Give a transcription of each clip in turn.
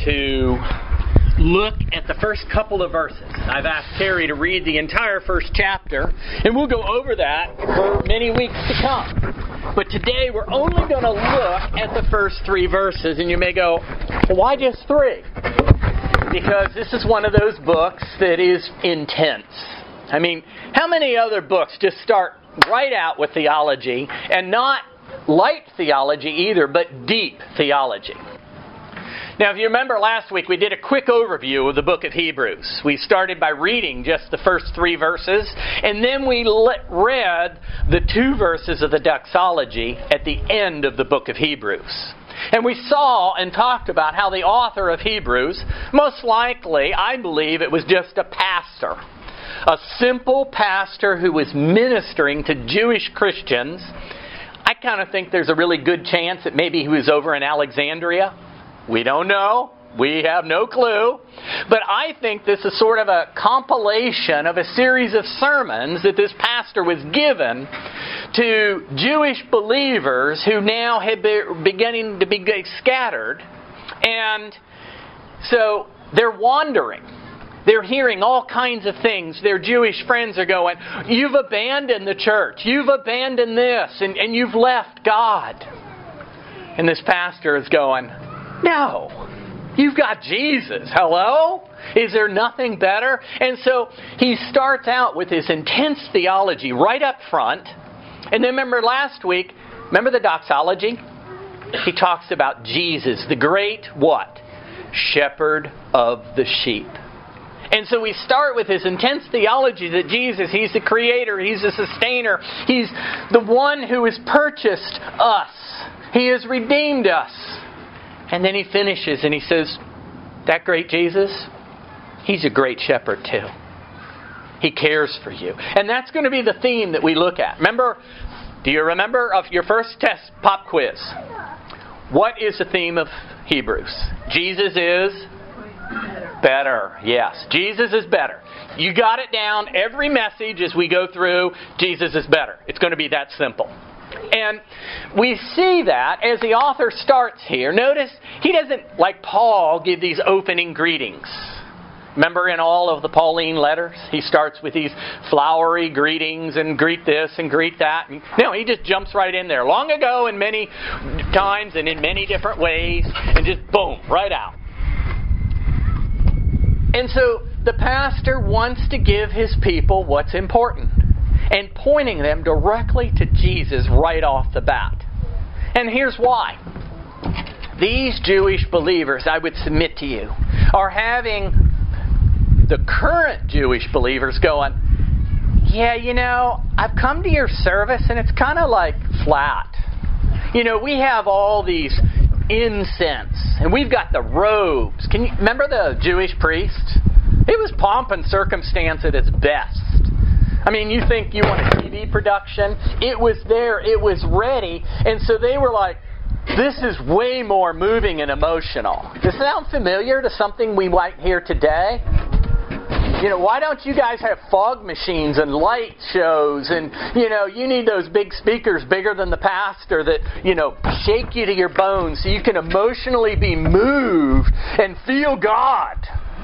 to look at the first couple of verses. I've asked Terry to read the entire first chapter, and we'll go over that for many weeks to come. But today we're only going to look at the first 3 verses, and you may go, well, why just 3? Because this is one of those books that is intense. I mean, how many other books just start right out with theology, and not light theology either, but deep theology? Now, if you remember last week, we did a quick overview of the book of Hebrews. We started by reading just the first 3 verses, and then we read the 2 verses of the doxology at the end of the book of Hebrews. And we saw and talked about how the author of Hebrews, most likely, I believe it was just a pastor. A simple pastor who was ministering to Jewish Christians. I kind of think there's a really good chance that maybe he was over in Alexandria. We don't know. We have no clue. But I think this is sort of a compilation of a series of sermons that this pastor was given to Jewish believers who now had been beginning to be scattered. And so they're wandering. They're hearing all kinds of things. Their Jewish friends are going, you've abandoned the church. You've abandoned this. And you've left God. And this pastor is going, no, you've got Jesus. Hello? Is there nothing better? And so he starts out with his intense theology right up front. And then remember last week, remember the doxology? He talks about Jesus, the great what? Shepherd of the sheep. And so we start with his intense theology that Jesus, He's the Creator, He's the Sustainer, He's the one who has purchased us. He has redeemed us. And then he finishes and he says, that great Jesus, He's a great shepherd too. He cares for you. And that's going to be the theme that we look at. Remember, do you remember of your first test pop quiz? What is the theme of Hebrews? Jesus is better. Yes, Jesus is better. You got it down. Every message as we go through, Jesus is better. It's going to be that simple. And we see that as the author starts here. Notice he doesn't, like Paul, give these opening greetings. Remember in all of the Pauline letters, he starts with these flowery greetings and greet this and greet that. No, he just jumps right in there. Long ago and many times and in many different ways, and just boom, right out. And so the pastor wants to give his people what's important, and pointing them directly to Jesus right off the bat. And here's why. These Jewish believers, I would submit to you, are having the current Jewish believers going, yeah, you know, I've come to your service and it's kind of like flat. You know, we have all these incense and we've got the robes. Can you remember the Jewish priest? It was pomp and circumstance at its best. I mean, you think you want a TV production? It was there. It was ready. And so they were like, this is way more moving and emotional. Does it sound familiar to something we might hear today? You know, why don't you guys have fog machines and light shows and, you know, you need those big speakers bigger than the pastor that, you know, shake you to your bones so you can emotionally be moved and feel God.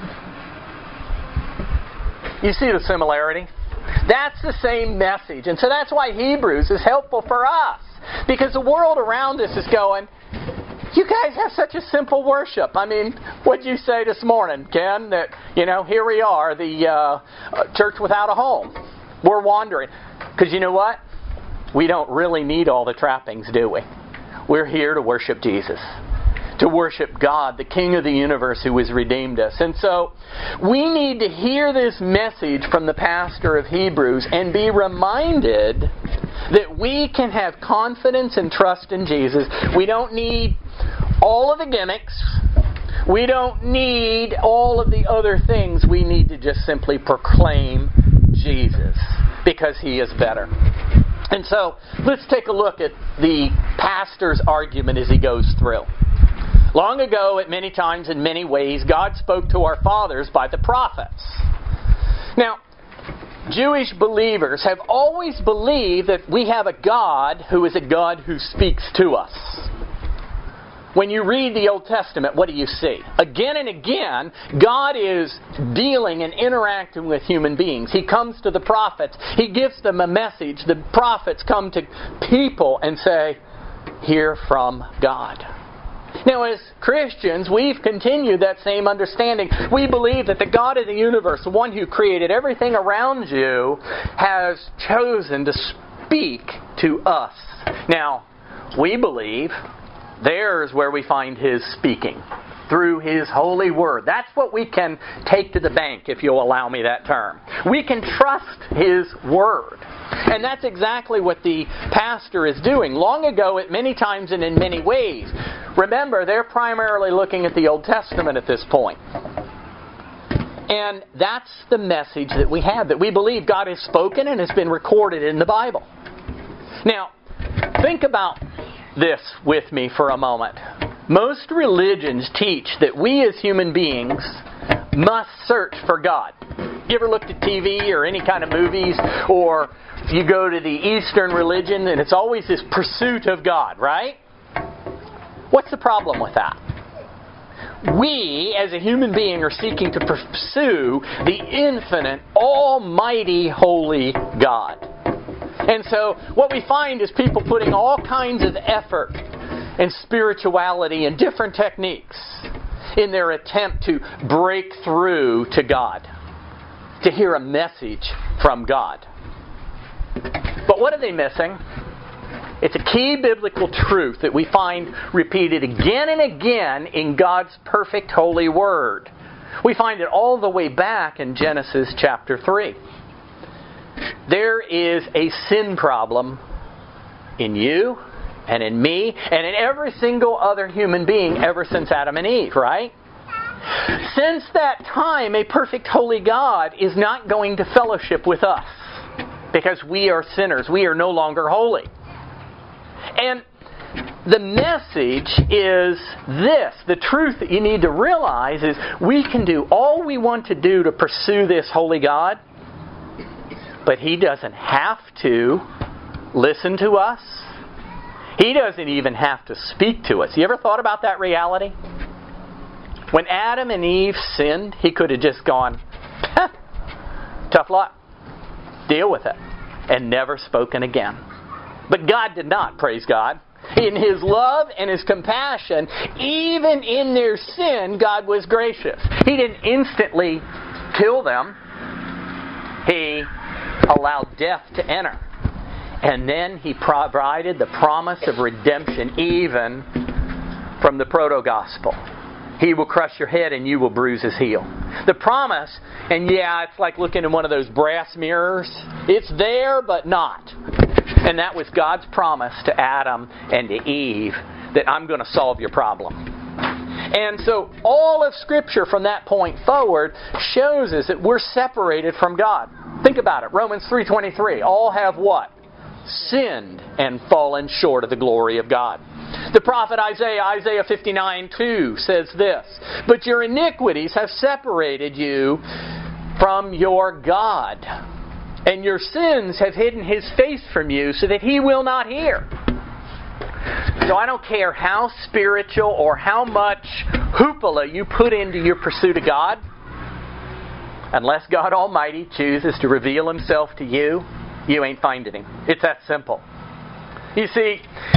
You see the similarity? That's the same message. And so that's why Hebrews is helpful for us. Because the world around us is going, you guys have such a simple worship. I mean, what'd you say this morning, Ken? That, you know, here we are, the church without a home. We're wandering. Because you know what? We don't really need all the trappings, do we? We're here to worship Jesus. To worship God, the King of the universe who has redeemed us. And so we need to hear this message from the pastor of Hebrews and be reminded that we can have confidence and trust in Jesus. We don't need all of the gimmicks. We don't need all of the other things. We need to just simply proclaim Jesus because He is better. And so let's take a look at the pastor's argument as he goes through. Long ago, at many times, in many ways, God spoke to our fathers by the prophets. Now, Jewish believers have always believed that we have a God who is a God who speaks to us. when you read the Old Testament, what do you see? Again and again, God is dealing and interacting with human beings. He comes to the prophets. He gives them a message. The prophets come to people and say, hear from God. Now, as Christians, we've continued that same understanding. We believe that the God of the universe, the one who created everything around you, has chosen to speak to us. Now, we believe there's where we find His speaking, through His holy word. That's what we can take to the bank, if you'll allow me that term. We can trust His word. And that's exactly what the pastor is doing. Long ago, at many times and in many ways. Remember, they're primarily looking at the Old Testament at this point. And that's the message that we have, that we believe God has spoken and has been recorded in the Bible. Now, think about this with me for a moment. Most religions teach that we as human beings must search for God. You ever looked at TV or any kind of movies, or you go to the Eastern religion and it's always this pursuit of God, right? What's the problem with that? We, as a human being, are seeking to pursue the infinite, almighty, holy God. And so what we find is people putting all kinds of effort and spirituality and different techniques in their attempt to break through to God, to hear a message from God. But what are they missing? It's a key biblical truth that we find repeated again and again in God's perfect holy word. We find it all the way back in Genesis chapter 3. There is a sin problem in you and in me and in every single other human being ever since Adam and Eve, right? Since that time, a perfect holy God is not going to fellowship with us because we are sinners. We are no longer holy. And the message is this. The truth that you need to realize is we can do all we want to do to pursue this holy God, but He doesn't have to listen to us. He doesn't even have to speak to us. You ever thought about that reality? When Adam and Eve sinned, He could have just gone, tough luck, deal with it, and never spoken again. But God did not, praise God. In His love and His compassion, even in their sin, God was gracious. He didn't instantly kill them. He allowed death to enter. And then He provided the promise of redemption even from the proto-gospel. He will crush your head and you will bruise His heel. The promise, and yeah, it's like looking in one of those brass mirrors. It's there, but not. And that was God's promise to Adam and to Eve, that I'm going to solve your problem. And so all of Scripture from that point forward shows us that we're separated from God. Think about it. Romans 3:23. All have what? Sinned and fallen short of the glory of God. The prophet Isaiah 59:2 says this, but your iniquities have separated you from your God, and your sins have hidden His face from you so that He will not hear. So I don't care how spiritual or how much hoopla you put into your pursuit of God, unless God Almighty chooses to reveal Himself to you, you ain't finding Him. It's that simple. You see,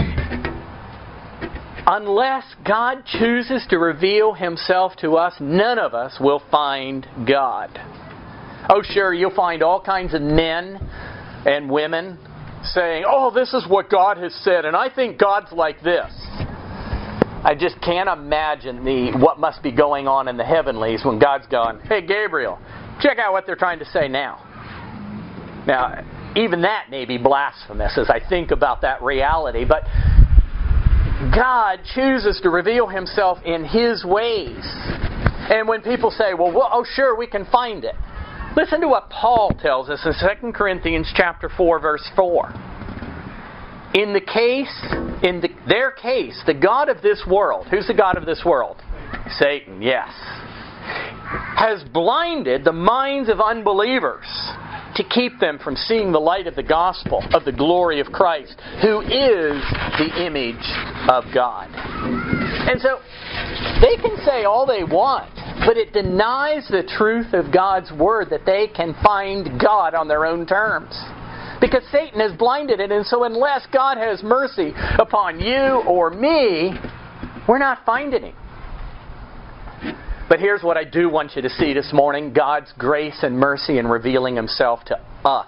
unless God chooses to reveal Himself to us, none of us will find God. Oh, sure, you'll find all kinds of men and women saying, oh, this is what God has said, and I think God's like this. I just can't imagine what must be going on in the heavenlies when God's going, hey, Gabriel, check out what they're trying to say now. Now, even that may be blasphemous as I think about that reality, but God chooses to reveal Himself in His ways. And when people say, well, oh, sure, we can find it. Listen to what Paul tells us in 2 Corinthians chapter 4, verse 4. In their case, the God of this world, who's the God of this world? Satan, yes. Has blinded the minds of unbelievers to keep them from seeing the light of the gospel of the glory of Christ, who is the image of God. And so, they can say all they want, but it denies the truth of God's Word that they can find God on their own terms. Because Satan has blinded it, and so unless God has mercy upon you or me, we're not finding Him. But here's what I do want you to see this morning: God's grace and mercy in revealing Himself to us.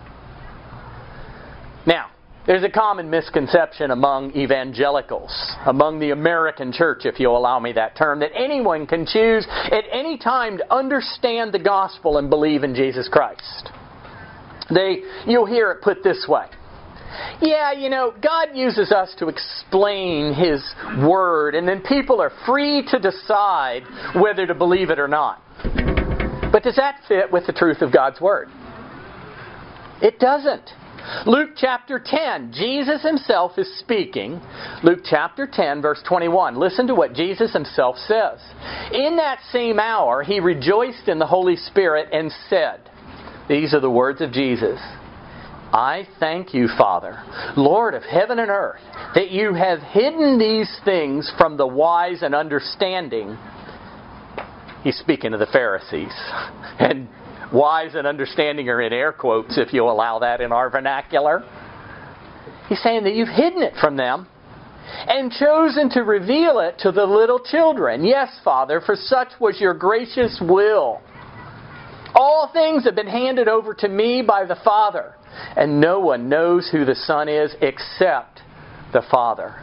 Now, there's a common misconception among evangelicals, among the American church, if you'll allow me that term, that anyone can choose at any time to understand the gospel and believe in Jesus Christ. You'll hear it put this way: yeah, God uses us to explain His Word, and then people are free to decide whether to believe it or not. But does that fit with the truth of God's Word? It doesn't. Luke chapter 10, Jesus Himself is speaking. Luke chapter 10, verse 21. Listen to what Jesus Himself says. In that same hour, He rejoiced in the Holy Spirit and said, these are the words of Jesus, I thank you, Father, Lord of heaven and earth, that you have hidden these things from the wise and understanding. He's speaking to the Pharisees. And wise and understanding are in air quotes, if you'll allow that in our vernacular. He's saying that you've hidden it from them and chosen to reveal it to the little children. Yes, Father, for such was your gracious will. All things have been handed over to me by the Father, and no one knows who the Son is except the Father,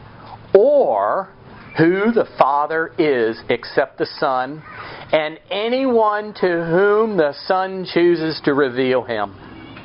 or who the Father is except the Son, and anyone to whom the Son chooses to reveal Him.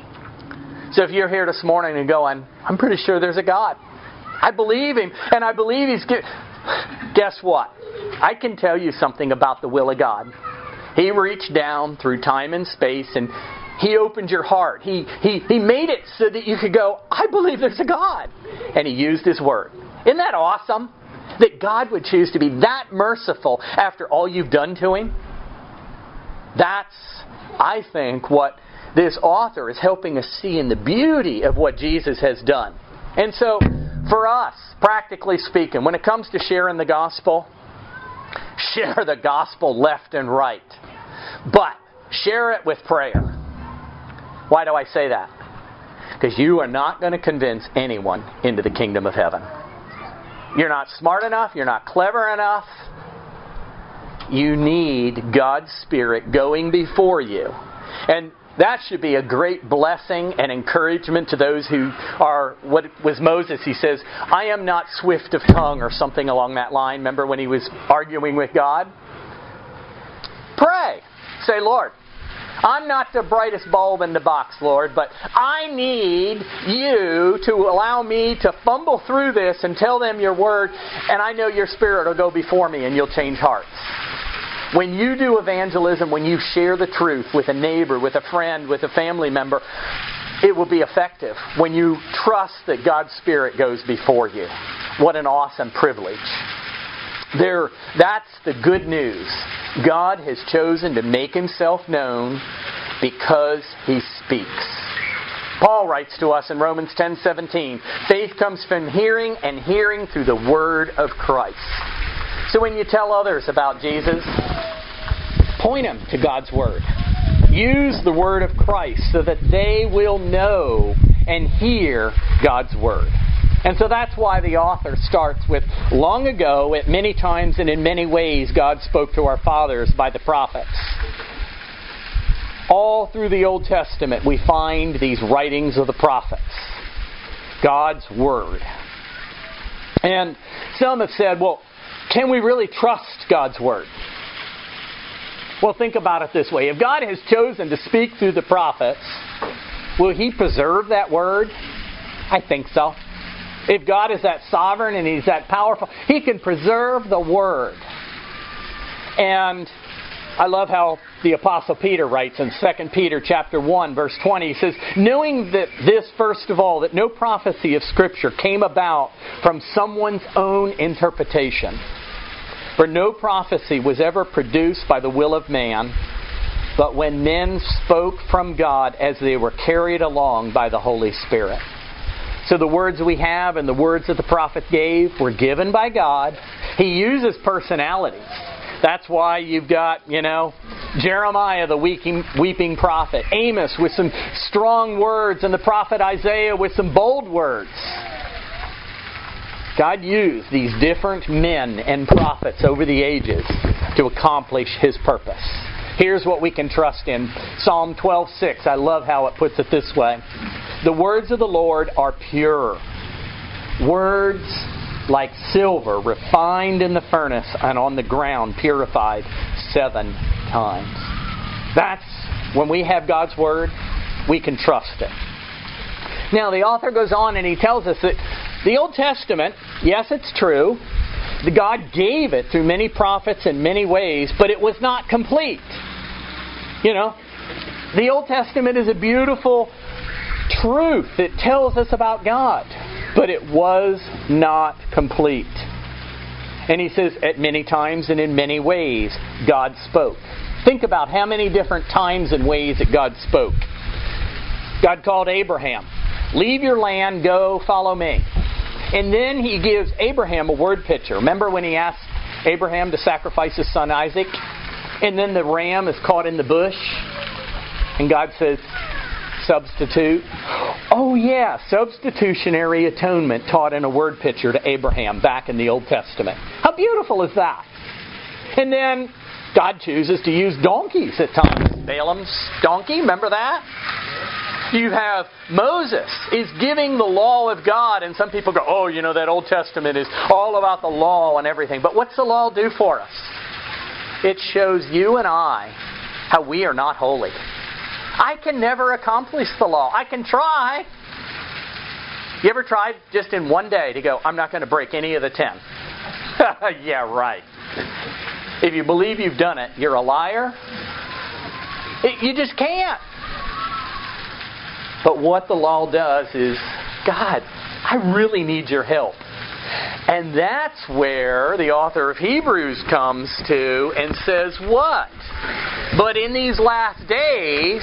So if you're here this morning and going, I'm pretty sure there's a God. I believe Him, and I believe He's good. Guess what? I can tell you something about the will of God. He reached down through time and space and He opened your heart. He made it so that you could go, I believe there's a God. And He used His Word. Isn't that awesome? That God would choose to be that merciful after all you've done to Him? That's, I think, what this author is helping us see in the beauty of what Jesus has done. And so, for us, practically speaking, when it comes to sharing the gospel, share the gospel left and right. But share it with prayer. Why do I say that? Because you are not going to convince anyone into the kingdom of heaven. You're not smart enough. You're not clever enough. You need God's Spirit going before you. And that should be a great blessing and encouragement to those who are, what was Moses, he says, I am not swift of tongue, or something along that line. Remember when he was arguing with God? Pray. Say, Lord, I'm not the brightest bulb in the box, Lord, but I need you to allow me to fumble through this and tell them your word, and I know your Spirit will go before me and you'll change hearts. When you do evangelism, when you share the truth with a neighbor, with a friend, with a family member, it will be effective when you trust that God's Spirit goes before you. What an awesome privilege. That's the good news. God has chosen to make Himself known because He speaks. Paul writes to us in Romans 10:17, faith comes from hearing, and hearing through the word of Christ. So when you tell others about Jesus, point them to God's Word. Use the Word of Christ so that they will know and hear God's Word. And so that's why the author starts with, long ago, at many times and in many ways, God spoke to our fathers by the prophets. All through the Old Testament, we find these writings of the prophets. God's Word. And some have said, well, can we really trust God's Word? Well, think about it this way. If God has chosen to speak through the prophets, will He preserve that Word? I think so. If God is that sovereign and He's that powerful, He can preserve the Word. And I love how the Apostle Peter writes in 2 Peter chapter 1, verse 20. He says, knowing that this, first of all, that no prophecy of Scripture came about from someone's own interpretation. For no prophecy was ever produced by the will of man, but when men spoke from God as they were carried along by the Holy Spirit. So the words we have and the words that the prophet gave were given by God. He uses personalities. That's why you've got, Jeremiah the weeping prophet, Amos with some strong words, and the prophet Isaiah with some bold words. God used these different men and prophets over the ages to accomplish His purpose. Here's what we can trust in. Psalm 12:6. I love how it puts it this way. The words of the Lord are pure. Words like silver refined in the furnace and on the ground purified 7 times. That's when we have God's Word, we can trust it. Now the author goes on and he tells us that the Old Testament, yes, it's true, God gave it through many prophets in many ways, but it was not complete. The Old Testament is a beautiful truth that tells us about God, but it was not complete. And he says, at many times and in many ways, God spoke. Think about how many different times and ways that God spoke. God called Abraham, leave your land, go follow me. And then He gives Abraham a word picture. Remember when He asked Abraham to sacrifice his son Isaac? And then the ram is caught in the bush. And God says, substitute. Oh yeah, substitutionary atonement taught in a word picture to Abraham back in the Old Testament. How beautiful is that? And then God chooses to use donkeys at times. Balaam's donkey, remember that? You have Moses is giving the law of God, and some people go, that Old Testament is all about the law and everything. But what's the law do for us? It shows you and I how we are not holy. I can never accomplish the law. I can try. You ever tried just in one day to go, I'm not going to break any of the 10? Yeah, right. If you believe you've done it, you're a liar. You just can't. But what the law does is, God, I really need your help. And that's where the author of Hebrews comes to and says what? But in these last days,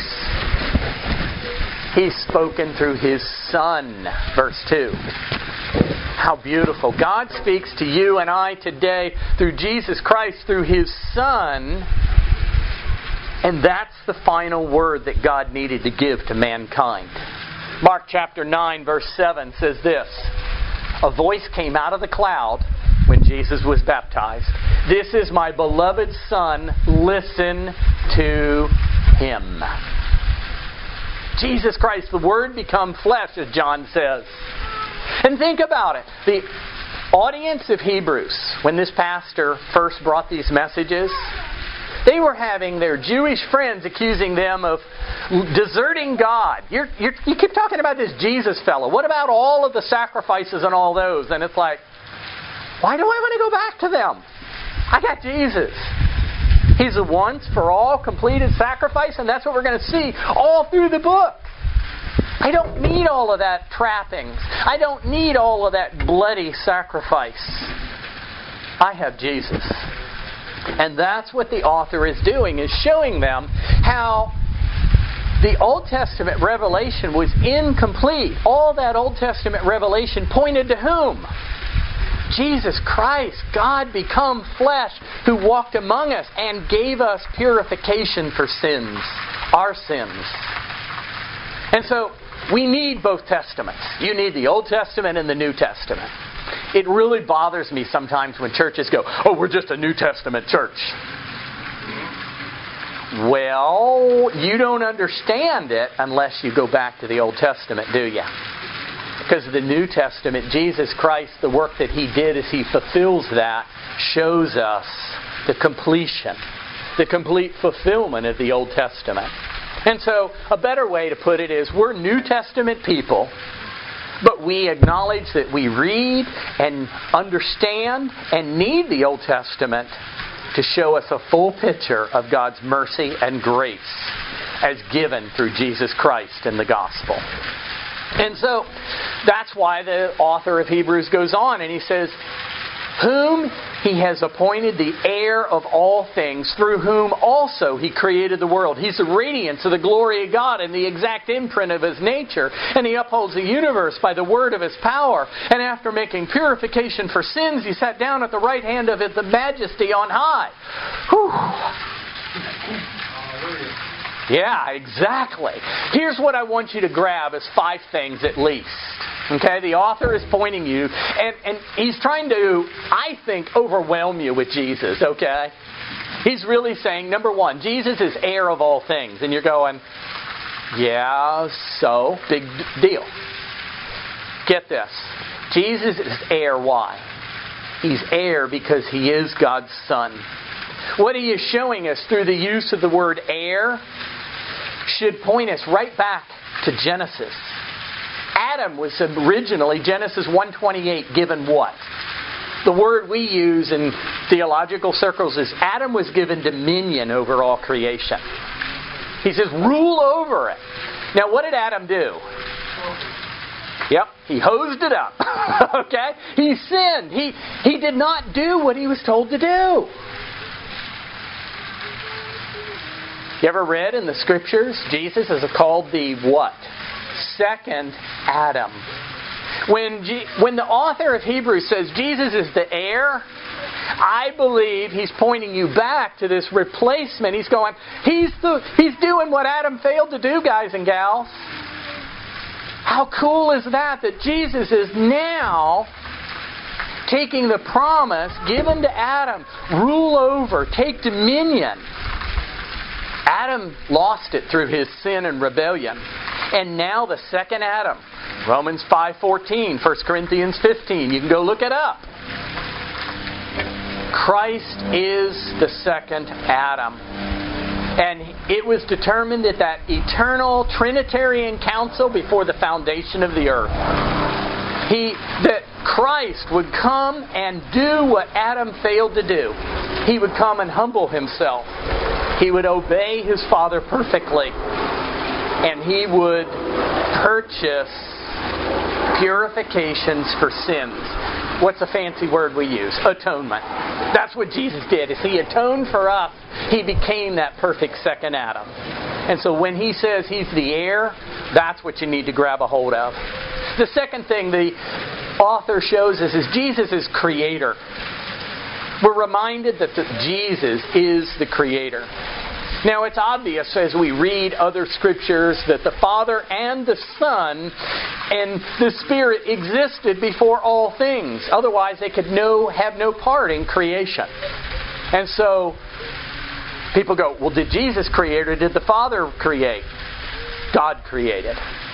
He's spoken through His Son. Verse 2. How beautiful. God speaks to you and I today through Jesus Christ, through His Son. And that's the final word that God needed to give to mankind. Mark chapter 9 verse 7 says this. A voice came out of the cloud when Jesus was baptized. This is my beloved Son. Listen to Him. Jesus Christ, the Word become flesh, as John says. And think about it. The audience of Hebrews, when this pastor first brought these messages, they were having their Jewish friends accusing them of deserting God. You keep talking about this Jesus fellow. What about all of the sacrifices and all those? And it's like, why do I want to go back to them? I got Jesus. He's a once for all completed sacrifice, and that's what we're going to see all through the book. I don't need all of that trappings. I don't need all of that bloody sacrifice. I have Jesus. And that's what the author is doing, is showing them how the Old Testament revelation was incomplete. All that Old Testament revelation pointed to whom? Jesus Christ, God become flesh, who walked among us and gave us purification for sins, our sins. And so we need both Testaments. You need the Old Testament and the New Testament. It really bothers me sometimes when churches go, we're just a New Testament church. Well, you don't understand it unless you go back to the Old Testament, do you? Because the New Testament, Jesus Christ, the work that He did as He fulfills that, shows us the completion, the complete fulfillment of the Old Testament. And so, a better way to put it is, we're New Testament people, but we acknowledge that we read and understand and need the Old Testament to show us a full picture of God's mercy and grace as given through Jesus Christ in the gospel. And so, that's why the author of Hebrews goes on and he says, whom He has appointed the heir of all things, through whom also He created the world. He's the radiance of the glory of God and the exact imprint of His nature. And He upholds the universe by the word of His power. And after making purification for sins, He sat down at the right hand of His majesty on high. Whew. Yeah, exactly. Here's what I want you to grab as 5 things at least. Okay, the author is pointing you, and he's trying to, I think, overwhelm you with Jesus, okay? He's really saying, number 1, Jesus is heir of all things. And you're going, yeah, so, big deal. Get this. Jesus is heir, why? He's heir because He is God's Son. What He is showing us through the use of the word heir should point us right back to Genesis. Adam was originally, Genesis 1:28, given what? The word we use in theological circles is Adam was given dominion over all creation. He says, rule over it. Now, what did Adam do? Yep, he hosed it up. Okay? He sinned. He did not do what he was told to do. You ever read in the Scriptures, Jesus is called the what? Second Adam. When the author of Hebrews says Jesus is the heir, I believe he's pointing you back to this replacement. He's going, he's doing what Adam failed to do, guys and gals. How cool is that Jesus is now taking the promise given to Adam, rule over, take dominion. Adam lost it through his sin and rebellion. And now the second Adam, Romans 5:14, 1 Corinthians 15, you can go look it up. Christ is the second Adam. And it was determined at that eternal Trinitarian council before the foundation of the earth. That Christ would come and do what Adam failed to do. He would come and humble Himself. He would obey His Father perfectly. And He would purchase purifications for sins. What's a fancy word we use? Atonement. That's what Jesus did. As He atoned for us, He became that perfect second Adam. And so when He says He's the heir, that's what you need to grab a hold of. The second thing the author shows us is Jesus is creator. We're reminded that Jesus is the creator. Now, it's obvious as we read other scriptures that the Father and the Son and the Spirit existed before all things. Otherwise, they could have no part in creation. And so, people go, well, did Jesus create or did the Father create? God created.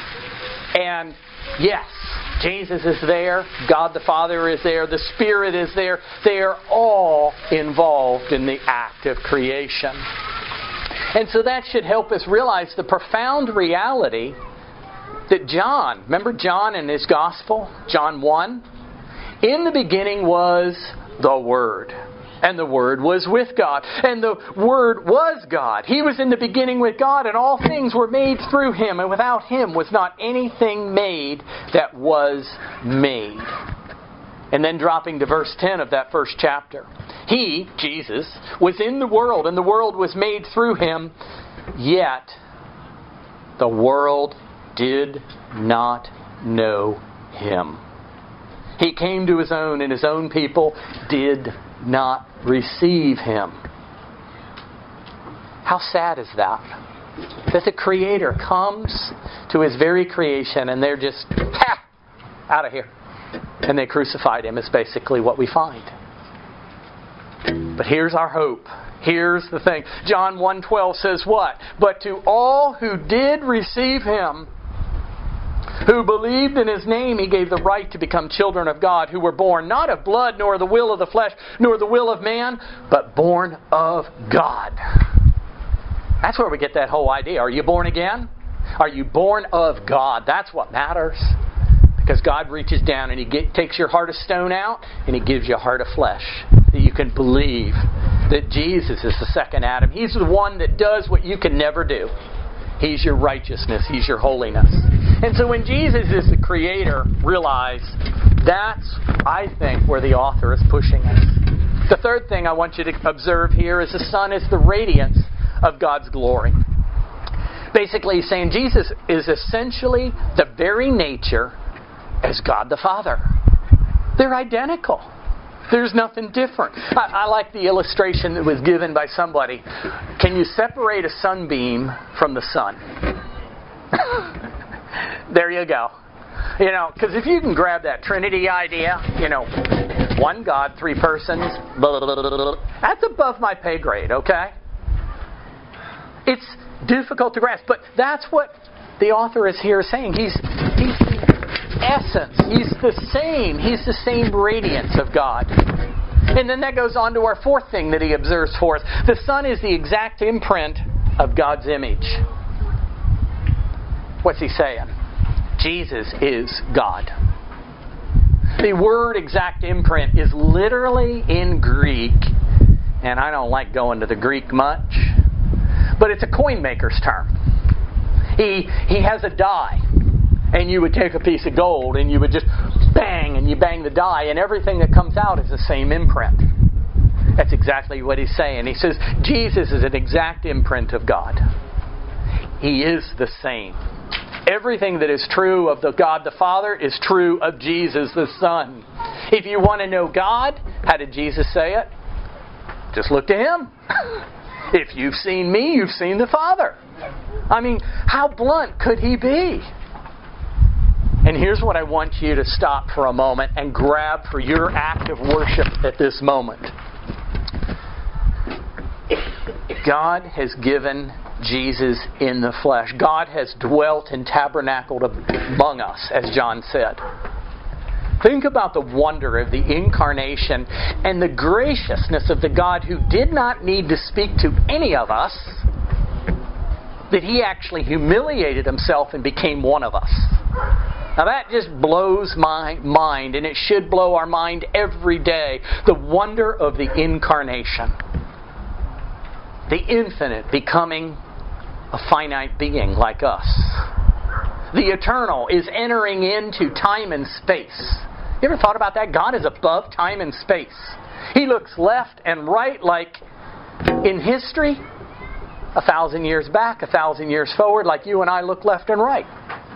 And yes, Jesus is there, God the Father is there, the Spirit is there. They are all involved in the act of creation. And so that should help us realize the profound reality that John, remember John in his Gospel, John 1? In the beginning was the Word. And the Word was with God. And the Word was God. He was in the beginning with God, and all things were made through Him. And without Him was not anything made that was made. And then dropping to verse 10 of that first chapter. He, Jesus, was in the world, and the world was made through Him, yet the world did not know Him. He came to His own, and His own people did not receive Him. How sad is that? That the Creator comes to His very creation, and they're just, out of here. And they crucified Him is basically what we find. But here's our hope. Here's the thing. John 1:12 says what? But to all who did receive Him, who believed in His name, He gave the right to become children of God, who were born not of blood, nor the will of the flesh, nor the will of man, but born of God. That's where we get that whole idea. Are you born again? Are you born of God? That's what matters. Because God reaches down and He takes your heart of stone out and He gives you a heart of flesh. That you can believe that Jesus is the second Adam. He's the one that does what you can never do. He's your righteousness. He's your holiness. And so when Jesus is the Creator, realize that's, I think, where the author is pushing us. The third thing I want you to observe here is the Son is the radiance of God's glory. Basically, he's saying Jesus is essentially the very nature as God the Father. They're identical. There's nothing different. I like the illustration that was given by somebody. Can you separate a sunbeam from the sun? There you go. Because if you can grab that Trinity idea, one God, three persons, blah, blah, blah, blah, that's above my pay grade, okay? It's difficult to grasp, but that's what the author is here saying. He's the essence. He's the same radiance of God. And then that goes on to our fourth thing that he observes for us. The Son is the exact imprint of God's image. What's he saying? Jesus is God. The word exact imprint is literally in Greek, and I don't like going to the Greek much, but it's a coin maker's term. He has a die, and you would take a piece of gold and you would just bang, and you bang the die, and everything that comes out is the same imprint. That's exactly what he's saying. He says Jesus is an exact imprint of God. He is the same. Everything that is true of the God the Father is true of Jesus the Son. If you want to know God, how did Jesus say it? Just look to Him. If you've seen me, you've seen the Father. I mean, how blunt could He be? And here's what I want you to stop for a moment and grab for your act of worship at this moment. God has given Jesus in the flesh. God has dwelt and tabernacled among us, as John said. Think about the wonder of the incarnation and the graciousness of the God who did not need to speak to any of us, that He actually humiliated Himself and became one of us. Now that just blows my mind, and it should blow our mind every day. The wonder of the incarnation. The infinite becoming a finite being like us. The eternal is entering into time and space. You ever thought about that? God is above time and space. He looks left and right, like in history, 1,000 years back, 1,000 years forward, like you and I look left and right.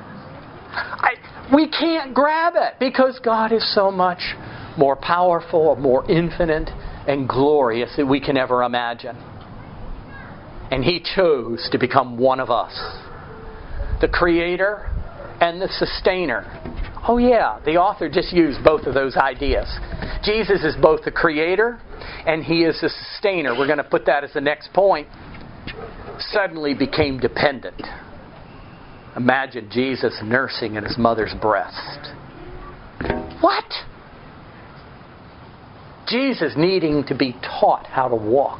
We can't grab it because God is so much more powerful, more infinite, and glorious than we can ever imagine. And He chose to become one of us. The Creator and the Sustainer. Oh yeah, the author just used both of those ideas. Jesus is both the Creator and He is the Sustainer. We're going to put that as the next point. Suddenly became dependent. Imagine Jesus nursing in His mother's breast. What? Jesus needing to be taught how to walk.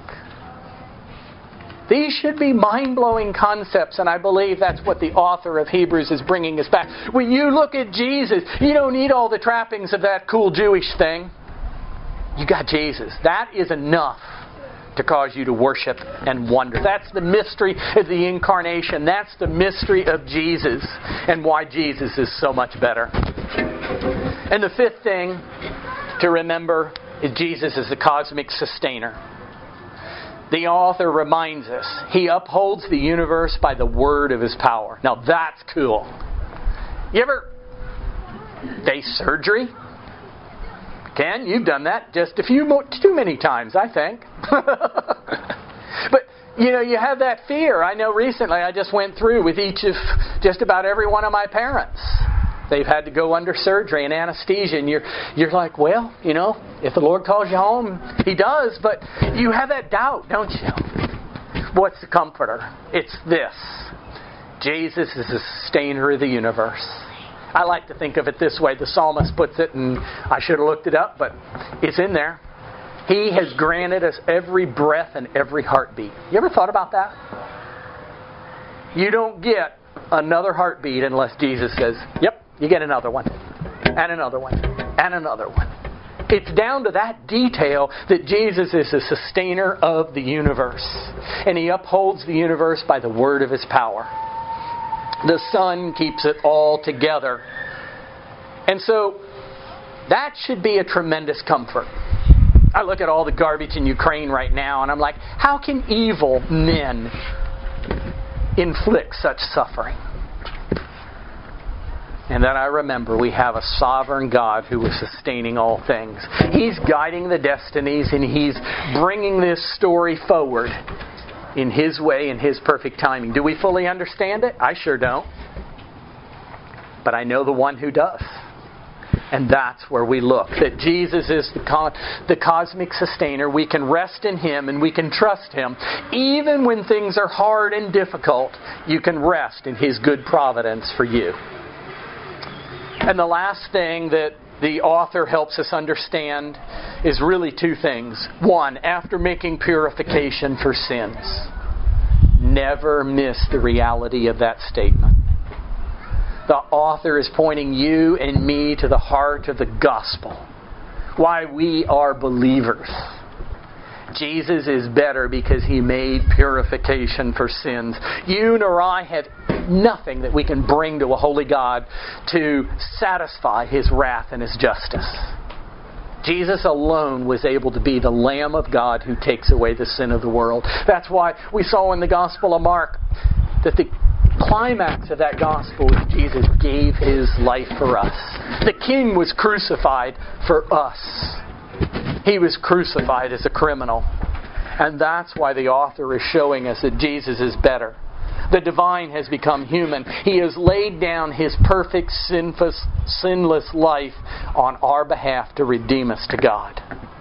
These should be mind-blowing concepts, and I believe that's what the author of Hebrews is bringing us back. When you look at Jesus, you don't need all the trappings of that cool Jewish thing. You got Jesus. That is enough to cause you to worship and wonder. That's the mystery of the incarnation. That's the mystery of Jesus and why Jesus is so much better. And the fifth thing to remember is Jesus is the cosmic sustainer. The author reminds us, He upholds the universe by the word of His power. Now that's cool. You ever face surgery? Ken, you've done that just too many times, I think. But, you have that fear. I know recently I just went through with just about every one of my parents. They've had to go under surgery and anesthesia, and you're like, well, if the Lord calls you home, He does, but you have that doubt, don't you? What's the comforter? It's this. Jesus is the sustainer of the universe. I like to think of it this way. The psalmist puts it, and I should have looked it up, but it's in there. He has granted us every breath and every heartbeat. You ever thought about that? You don't get another heartbeat unless Jesus says, yep, you get another one, and another one, and another one. It's down to that detail that Jesus is the sustainer of the universe. And He upholds the universe by the word of His power. The Son keeps it all together. And so, that should be a tremendous comfort. I look at all the garbage in Ukraine right now, and I'm like, how can evil men inflict such suffering? And then I remember we have a sovereign God who is sustaining all things. He's guiding the destinies, and He's bringing this story forward in His way, in His perfect timing. Do we fully understand it? I sure don't. But I know the one who does. And that's where we look. That Jesus is the cosmic sustainer. We can rest in Him and we can trust Him. Even when things are hard and difficult, you can rest in His good providence for you. And the last thing that the author helps us understand is really two things. One, after making purification for sins, never miss the reality of that statement. The author is pointing you and me to the heart of the gospel. Why we are believers. Jesus is better because He made purification for sins. You nor I have nothing that we can bring to a holy God to satisfy His wrath and His justice. Jesus alone was able to be the Lamb of God who takes away the sin of the world. That's why we saw in the Gospel of Mark that the climax of that gospel is Jesus gave His life for us. The King was crucified for us. He was crucified as a criminal. And that's why the author is showing us that Jesus is better. The divine has become human. He has laid down His perfect, sinless life on our behalf to redeem us to God.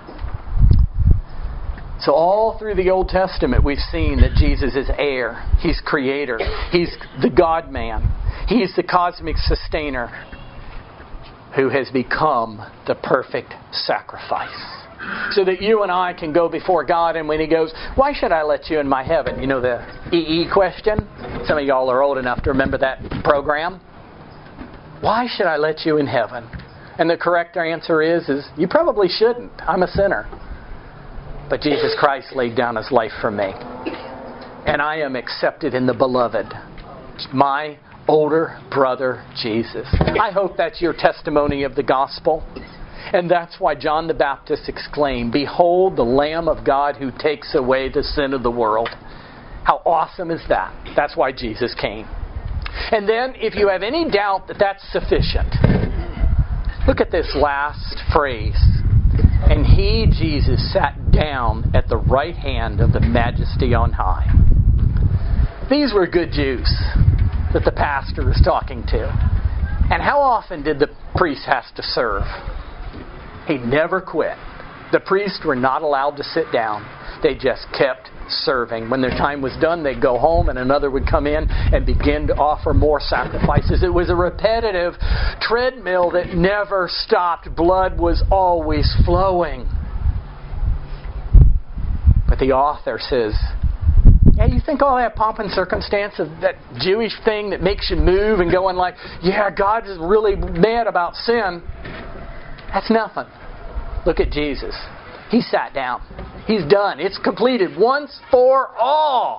So all through the Old Testament we've seen that Jesus is heir. He's creator. He's the God-man. He's the cosmic sustainer who has become the perfect sacrifice. So that you and I can go before God, and when He goes, why should I let you in my heaven? You know the EE question? Some of y'all are old enough to remember that program. Why should I let you in heaven? And the correct answer is you probably shouldn't. I'm a sinner. But Jesus Christ laid down His life for me. And I am accepted in the beloved. My older brother, Jesus. I hope that's your testimony of the gospel. And that's why John the Baptist exclaimed, behold the Lamb of God who takes away the sin of the world. How awesome is that? That's why Jesus came. And then, if you have any doubt that that's sufficient, look at this last phrase. And He, Jesus, sat down at the right hand of the Majesty on high. These were good Jews that the pastor was talking to. And how often did the priest have to serve? He never quit. The priests were not allowed to sit down. They just kept serving. When their time was done, they'd go home and another would come in and begin to offer more sacrifices. It was a repetitive treadmill that never stopped. Blood was always flowing. But the author says, yeah, you think all that pomp and circumstance of that Jewish thing that makes you move and going like, yeah, God is really mad about sin. That's nothing. Look at Jesus. He sat down. He's done. It's completed once for all.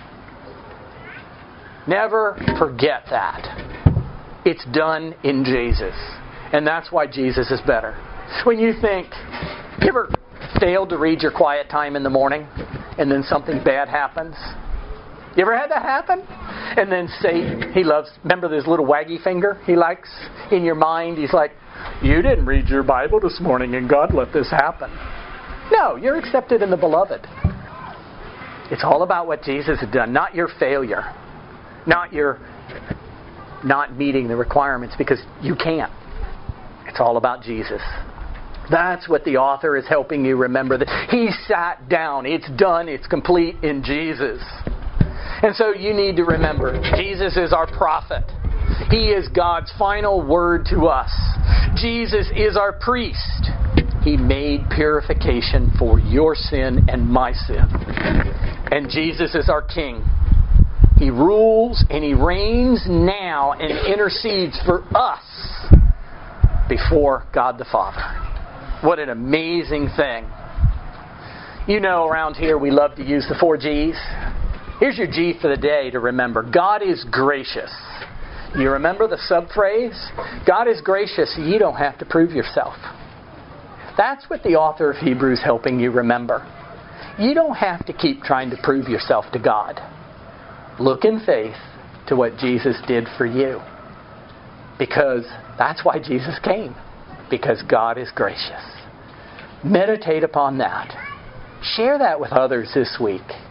Never forget that. It's done in Jesus. And that's why Jesus is better. When you think, you ever failed to read your quiet time in the morning and then something bad happens? You ever had that happen? And then Satan, he loves, remember this little waggy finger he likes in your mind? He's like, you didn't read your Bible this morning and God let this happen. No, you're accepted in the beloved. It's all about what Jesus has done, not your failure. Not your not meeting the requirements because you can't. It's all about Jesus. That's what the author is helping you remember. That He sat down. It's done. It's complete in Jesus. And so you need to remember, Jesus is our prophet. He is God's final word to us. Jesus is our priest. He made purification for your sin and my sin. And Jesus is our king. He rules and He reigns now and intercedes for us before God the Father. What an amazing thing. You know, around here we love to use the 4 G's. Here's your G for the day to remember. God is gracious. You remember the sub-phrase? God is gracious. You don't have to prove yourself. That's what the author of Hebrews is helping you remember. You don't have to keep trying to prove yourself to God. Look in faith to what Jesus did for you. Because that's why Jesus came. Because God is gracious. Meditate upon that. Share that with others this week.